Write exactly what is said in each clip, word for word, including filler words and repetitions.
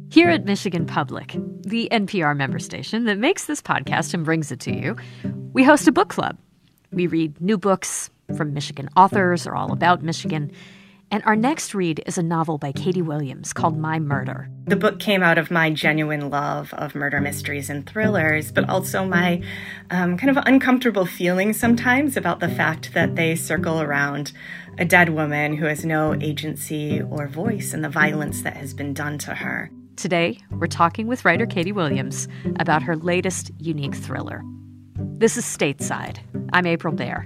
Here at Michigan Public, the N P R member station that makes this podcast and brings it to you, we host a book club. We read new books from Michigan authors or all about Michigan. And our next read is a novel by Katie Williams called My Murder. The book came out of my genuine love of murder mysteries and thrillers, but also my um, kind of uncomfortable feelings sometimes about the fact that they circle around a dead woman who has no agency or voice in the violence that has been done to her. Today, we're talking with writer Katie Williams about her latest unique thriller. This is Stateside. I'm April Baer.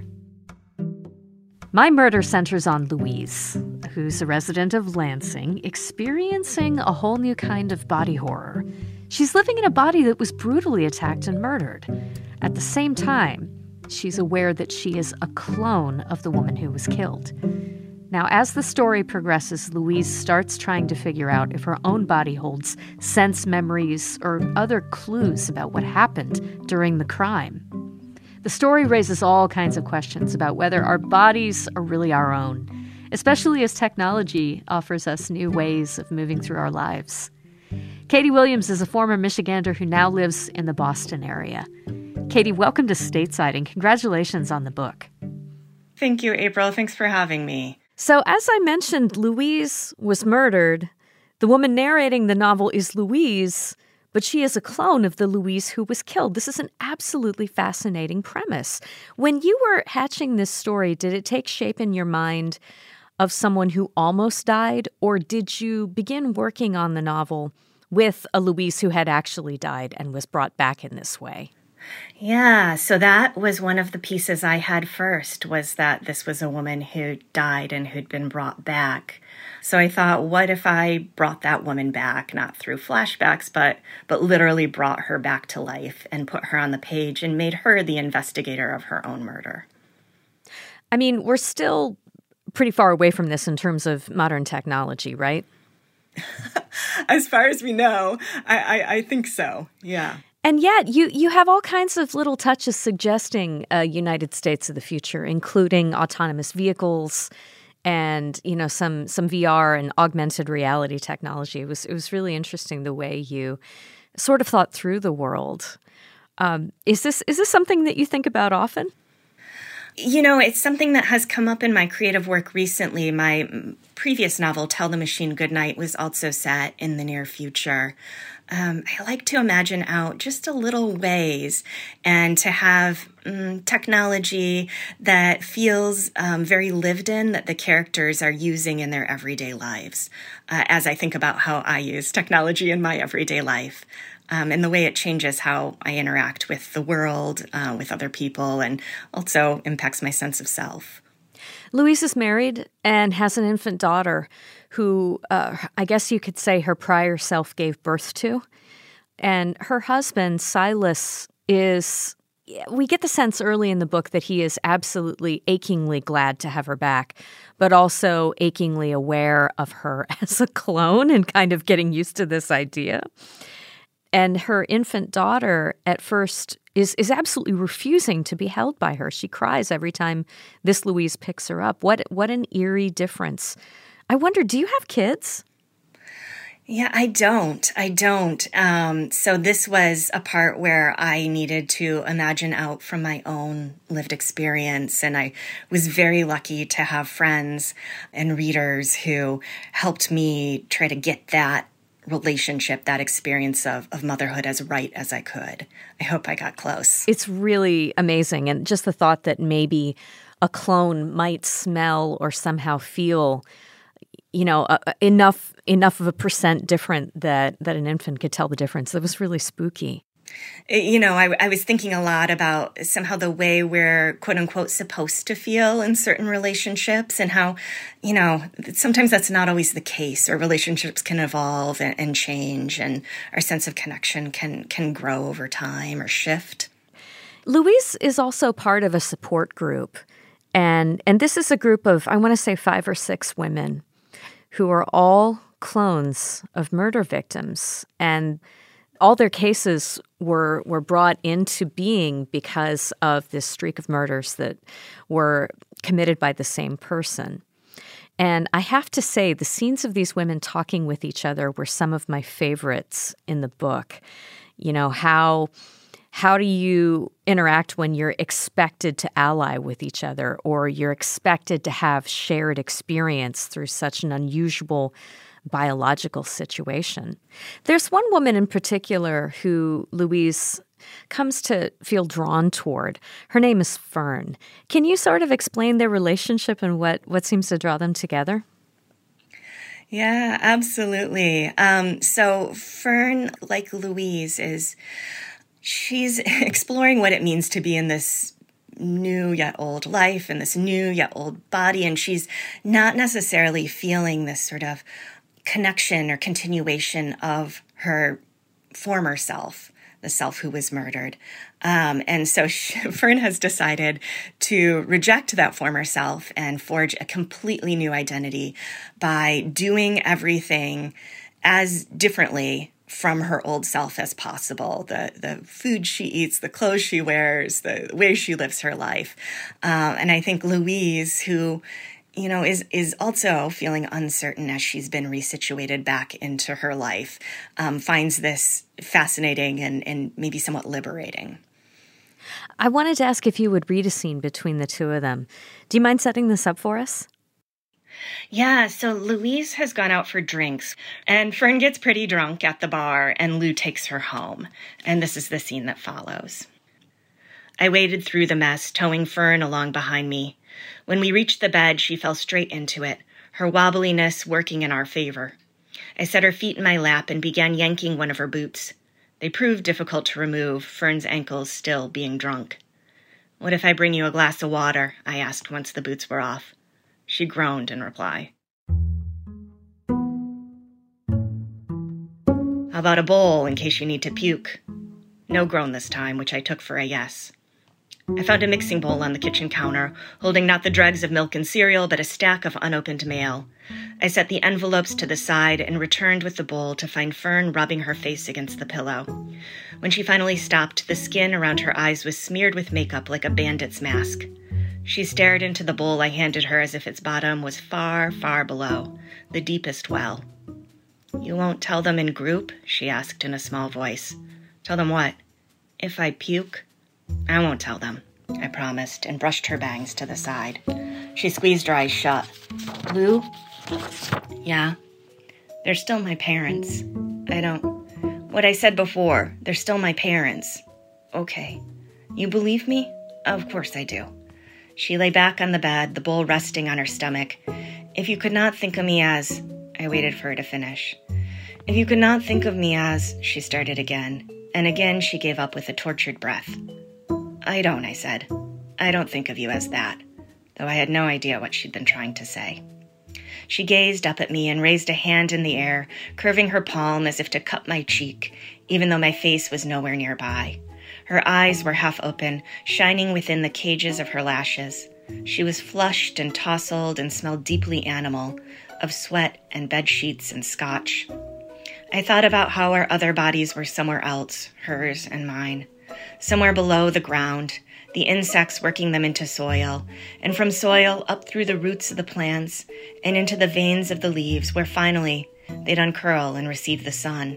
My Murder centers on Louise, who's a resident of Lansing, experiencing a whole new kind of body horror. She's living in a body that was brutally attacked and murdered. At the same time, she's aware that she is a clone of the woman who was killed. Now, as the story progresses, Louise starts trying to figure out if her own body holds sense memories or other clues about what happened during the crime. The story raises all kinds of questions about whether our bodies are really our own, especially as technology offers us new ways of moving through our lives. Katie Williams is a former Michigander who now lives in the Boston area. Katie, welcome to Stateside, and congratulations on the book. Thank you, April. Thanks for having me. So, as I mentioned, Louise was murdered. The woman narrating the novel is Louise, but she is a clone of the Louise who was killed. This is an absolutely fascinating premise. When you were hatching this story, did it take shape in your mind of someone who almost died, or did you begin working on the novel with a Louise who had actually died and was brought back in this way? Yeah, so that was one of the pieces I had first, was that this was a woman who died and who'd been brought back. So I thought, what if I brought that woman back, not through flashbacks, but but literally brought her back to life and put her on the page and made her the investigator of her own murder? I mean, we're still pretty far away from this in terms of modern technology, right? As far as we know, I, I, I think so, yeah. And yet, you, you have all kinds of little touches suggesting a United States of the future, including autonomous vehicles and, you know, some some V R and augmented reality technology. It was it was really interesting the way you sort of thought through the world. Um, is this is this something that you think about often? You know, it's something that has come up in my creative work recently. My previous novel, Tell the Machine Goodnight, was also set in the near future. Um, I like to imagine out just a little ways and to have um, technology that feels um, very lived in, that the characters are using in their everyday lives, uh, as I think about how I use technology in my everyday life. Um, and the way it changes how I interact with the world, uh, with other people, and also impacts my sense of self. Louise is married and has an infant daughter who uh, I guess you could say her prior self gave birth to. And her husband, Silas, is, we get the sense early in the book that he is absolutely achingly glad to have her back, but also achingly aware of her as a clone and kind of getting used to this idea. And her infant daughter at first is is absolutely refusing to be held by her. She cries every time this Louise picks her up. What what an eerie difference. I wonder, do you have kids? Yeah, I don't. I don't. Um, so this was a part where I needed to imagine out from my own lived experience. And I was very lucky to have friends and readers who helped me try to get that relationship, that experience of, of motherhood as right as I could. I hope I got close. It's really amazing. And just the thought that maybe a clone might smell or somehow feel, you know, uh, enough enough of a percent different that, that an infant could tell the difference. That was really spooky. You know, I, I was thinking a lot about somehow the way we're, quote unquote, supposed to feel in certain relationships and how, you know, sometimes that's not always the case, or relationships can evolve and, and change, and our sense of connection can can grow over time or shift. Louise is also part of a support group. And, and this is a group of, I want to say, five or six women who are all clones of murder victims. And all their cases were were brought into being because of this streak of murders that were committed by the same person. And I have to say, the scenes of these women talking with each other were some of my favorites in the book. You know, how how do you interact when you're expected to ally with each other, or you're expected to have shared experience through such an unusual biological situation? There's one woman in particular who Louise comes to feel drawn toward. Her name is Fern. Can you sort of explain their relationship and what, what seems to draw them together? Yeah, absolutely. Um, so Fern, like Louise, is she's exploring what it means to be in this new yet old life and this new yet old body, and she's not necessarily feeling this sort of connection or continuation of her former self, the self who was murdered. Um, and so she, Fern has decided to reject that former self and forge a completely new identity by doing everything as differently from her old self as possible. The the food she eats, the clothes she wears, the way she lives her life. Uh, and I think Louise, who you know, is is also feeling uncertain as she's been resituated back into her life, um, finds this fascinating and, and maybe somewhat liberating. I wanted to ask if you would read a scene between the two of them. Do you mind setting this up for us? Yeah, so Louise has gone out for drinks, and Fern gets pretty drunk at the bar, and Lou takes her home. And this is the scene that follows. I waded through the mess, towing Fern along behind me. When we reached the bed, she fell straight into it, her wobbliness working in our favor. I set her feet in my lap and began yanking one of her boots. They proved difficult to remove, Fern's ankles still being drunk. "What if I bring you a glass of water?" I asked once the boots were off. She groaned in reply. "How about a bowl in case you need to puke?" No groan this time, which I took for a yes. I found a mixing bowl on the kitchen counter, holding not the dregs of milk and cereal, but a stack of unopened mail. I set the envelopes to the side and returned with the bowl to find Fern rubbing her face against the pillow. When she finally stopped, the skin around her eyes was smeared with makeup like a bandit's mask. She stared into the bowl I handed her as if its bottom was far, far below, the deepest well. "You won't tell them in group?" she asked in a small voice. "Tell them what? If I puke?" "I won't tell them," I promised, and brushed her bangs to the side. She squeezed her eyes shut. "Lou?" "Yeah?" "They're still my parents. I don't... What I said before, they're still my parents." "Okay. You believe me?" "Of course I do." She lay back on the bed, the bowl resting on her stomach. "If you could not think of me as..." I waited for her to finish. "If you could not think of me as..." She started again, and again she gave up with a tortured breath. "I don't," I said. "I don't think of you as that," though I had no idea what she'd been trying to say. She gazed up at me and raised a hand in the air, curving her palm as if to cup my cheek, even though my face was nowhere nearby. Her eyes were half open, shining within the cages of her lashes. She was flushed and tousled and smelled deeply animal, of sweat and bed sheets and scotch. I thought about how our other bodies were somewhere else, hers and mine. Somewhere below the ground, the insects working them into soil, and from soil up through the roots of the plants and into the veins of the leaves, where finally they'd uncurl and receive the sun.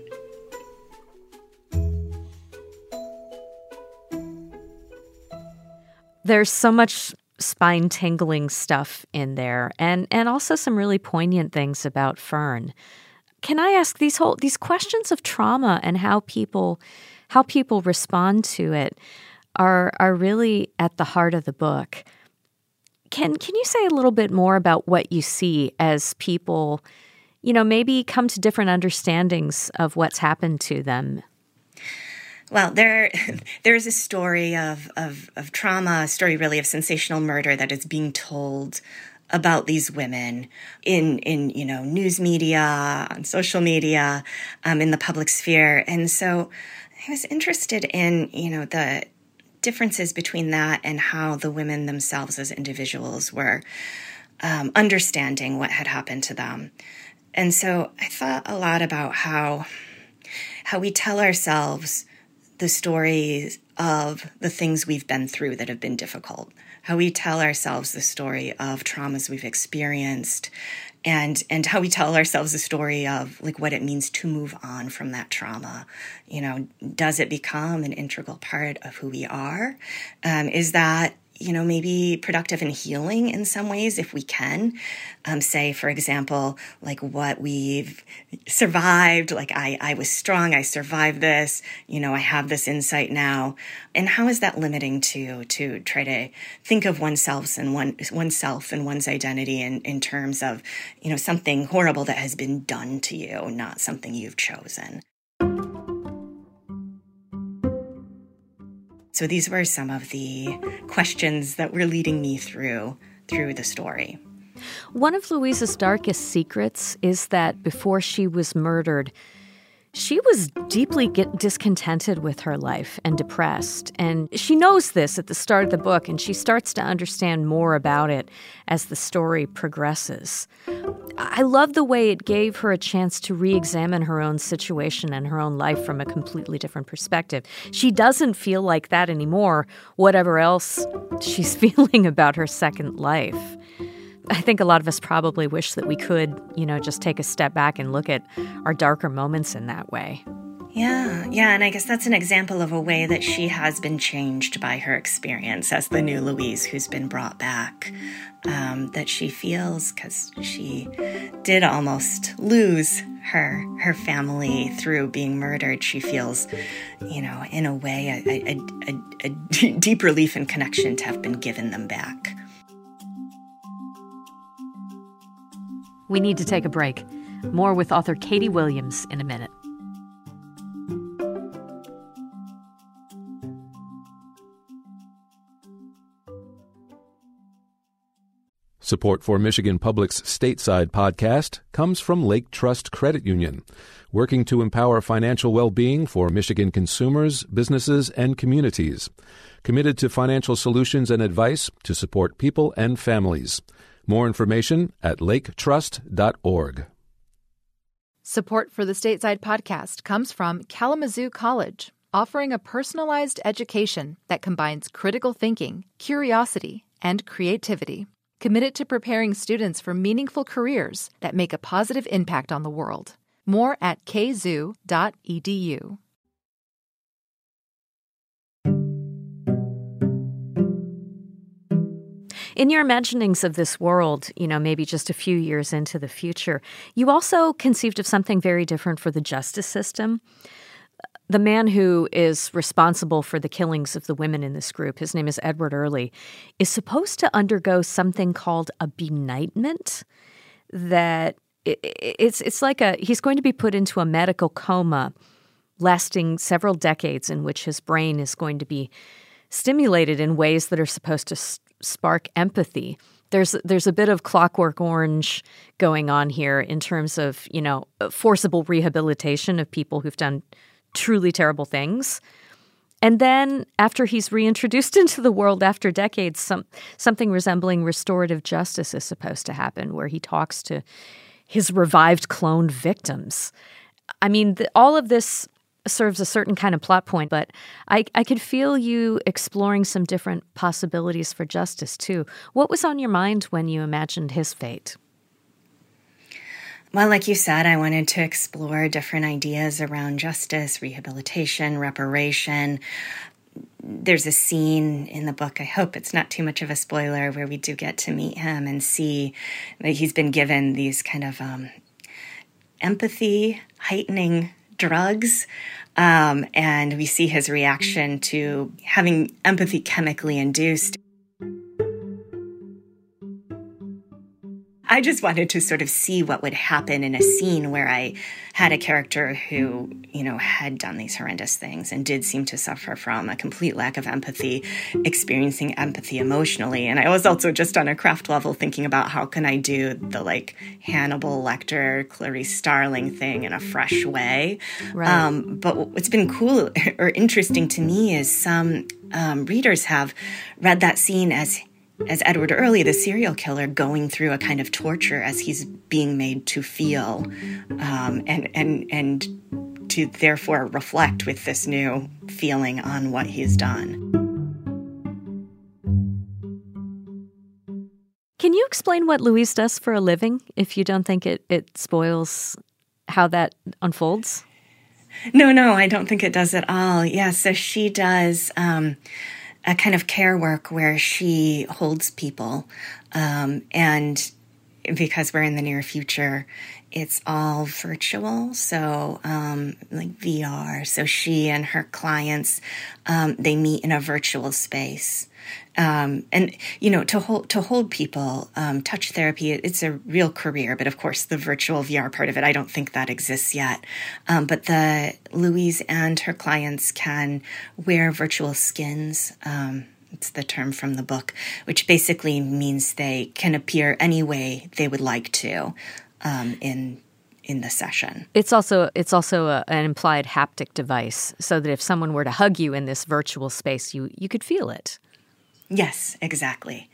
There's so much spine-tingling stuff in there, and, and also some really poignant things about Fern. Can I ask these whole these questions of trauma and how people how people respond to it are are really at the heart of the book. Can can you say a little bit more about what you see as people, you know, maybe come to different understandings of what's happened to them? Well, there, there's a story of, of, of trauma, a story really of sensational murder that is being told about these women in, in you know, news media, on social media, um, in the public sphere. And so I was interested in, you know, the differences between that and how the women themselves as individuals were um, understanding what had happened to them. And so I thought a lot about how how we tell ourselves the stories of the things we've been through that have been difficult, how we tell ourselves the story of traumas we've experienced, and and how we tell ourselves the story of like what it means to move on from that trauma. You know, does it become an integral part of who we are? Um, is that, you know, maybe productive and healing in some ways if we can? Um, say, for example, like what we've survived, like I, I was strong, I survived this, you know, I have this insight now. And how is that limiting to to try to think of oneself and one oneself and one's identity in, in terms of, you know, something horrible that has been done to you, not something you've chosen? So these were some of the questions that were leading me through through the story. One of Louise's darkest secrets is that before she was murdered, she was deeply get discontented with her life and depressed. And she knows this at the start of the book, and she starts to understand more about it as the story progresses. I love the way it gave her a chance to re-examine her own situation and her own life from a completely different perspective. She doesn't feel like that anymore, whatever else she's feeling about her second life. I think a lot of us probably wish that we could, you know, just take a step back and look at our darker moments in that way. Yeah, yeah, and I guess that's an example of a way that she has been changed by her experience as the new Louise who's been brought back, um, that she feels, because she did almost lose her her family through being murdered. She feels, you know, in a way, a, a, a, a deep relief and connection to have been given them back. We need to take a break. More with author Katie Williams in a minute. Support for Michigan Public's Stateside podcast comes from Lake Trust Credit Union, working to empower financial well-being for Michigan consumers, businesses, and communities. Committed to financial solutions and advice to support people and families. More information at lake trust dot org. Support for the Stateside podcast comes from Kalamazoo College, offering a personalized education that combines critical thinking, curiosity, and creativity. Committed to preparing students for meaningful careers that make a positive impact on the world. More at k zoo dot e d u. In your imaginings of this world, you know, maybe just a few years into the future, you also conceived of something very different for the justice system. The man who is responsible for the killings of the women in this group, his name is Edward Early, is supposed to undergo something called a benightment. That it, it's it's like a he's going to be put into a medical coma lasting several decades in which his brain is going to be stimulated in ways that are supposed to s- spark empathy. There's there's a bit of Clockwork Orange going on here in terms of, you know, forcible rehabilitation of people who've done truly terrible things. And then after he's reintroduced into the world after decades, some something resembling restorative justice is supposed to happen, where he talks to his revived cloned victims. I mean, the, all of this serves a certain kind of plot point, but I, I could feel you exploring some different possibilities for justice, too. What was on your mind when you imagined his fate? Well, like you said, I wanted to explore different ideas around justice, rehabilitation, reparation. There's a scene in the book, I hope it's not too much of a spoiler, where we do get to meet him and see that he's been given these kind of um, empathy heightening drugs. Um, and we see his reaction to having empathy chemically induced. I just wanted to sort of see what would happen in a scene where I had a character who, you know, had done these horrendous things and did seem to suffer from a complete lack of empathy, experiencing empathy emotionally. And I was also just on a craft level thinking about how can I do the like Hannibal Lecter, Clarice Starling thing in a fresh way. Right. Um, but what's been cool or interesting to me is some um, readers have read that scene as as Edward Early, the serial killer, going through a kind of torture as he's being made to feel, um, and and and to therefore reflect with this new feeling on what he's done. Can you explain what Louise does for a living, if you don't think it, it spoils how that unfolds? No, no, I don't think it does at all. Yeah, so she does um, a kind of care work where she holds people. Um, and because we're in the near future, it's all virtual, so um, like V R. So she and her clients, um, they meet in a virtual space. Um, and, you know, to hold, to hold people, um, touch therapy, it's a real career. But of course, the virtual V R part of it, I don't think that exists yet. Um, but the Louise and her clients can wear virtual skins. Um, it's the term from the book, which basically means they can appear any way they would like to um, in in the session. It's also it's also a, an implied haptic device, so that if someone were to hug you in this virtual space, you you could feel it. Yes, exactly.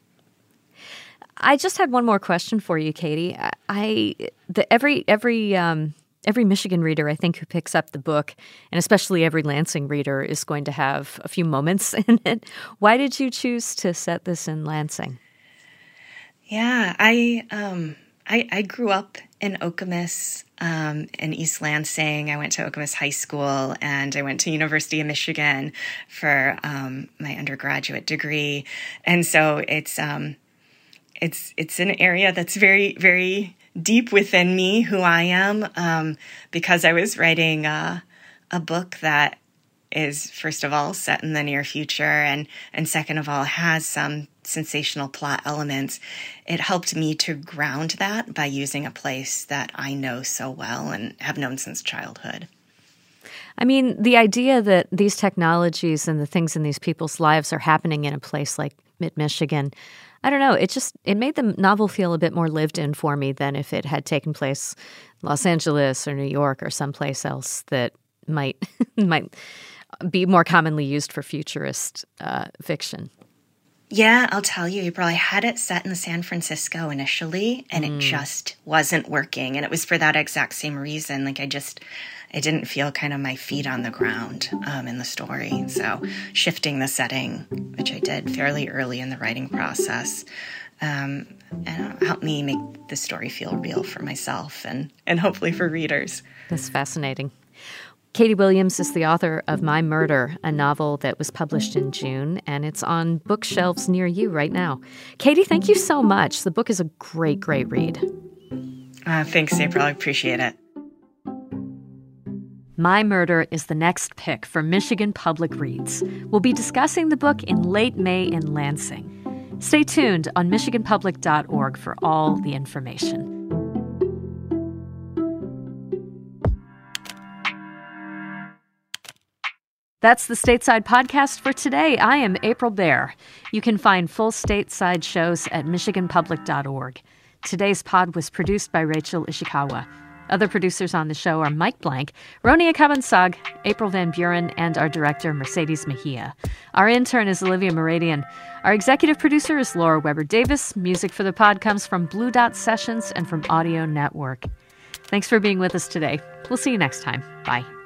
I just had one more question for you, Katie. I, I the every every um, every Michigan reader, I think, who picks up the book, and especially every Lansing reader, is going to have a few moments in it. Why did you choose to set this in Lansing? Yeah, I um, I, I grew up in Okemos, um, in East Lansing. I went to Okemos High School, and I went to University of Michigan for um, my undergraduate degree. And so it's um, it's it's an area that's very, very deep within me, who I am, um, because I was writing uh, a book that is, first of all, set in the near future, and, and second of all, has some sensational plot elements. It helped me to ground that by using a place that I know so well and have known since childhood. I mean, the idea that these technologies and the things in these people's lives are happening in a place like mid-Michigan, I don't know, it just, it made the novel feel a bit more lived in for me than if it had taken place in Los Angeles or New York or someplace else that might might be more commonly used for futurist uh, fiction. Yeah, I'll tell you, April, I had it set in San Francisco initially, and mm. it just wasn't working. And it was for that exact same reason. Like, I just, I didn't feel kind of my feet on the ground um, in the story. So shifting the setting, which I did fairly early in the writing process, um, and helped me make the story feel real for myself and, and hopefully for readers. That's fascinating. Katie Williams is the author of My Murder, a novel that was published in June, and it's on bookshelves near you right now. Katie, thank you so much. The book is a great, great read. Uh, thanks, April. I appreciate it. My Murder is the next pick for Michigan Public Reads. We'll be discussing the book in late May in Lansing. Stay tuned on michigan public dot org for all the information. That's the Stateside Podcast for today. I am April Baer. You can find full Stateside shows at michigan public dot org. Today's pod was produced by Rachel Ishikawa. Other producers on the show are Mike Blank, Ronia Kabansag, April Van Buren, and our director, Mercedes Mejia. Our intern is Olivia Moradian. Our executive producer is Laura Weber Davis. Music for the pod comes from Blue Dot Sessions and from Audio Network. Thanks for being with us today. We'll see you next time. Bye.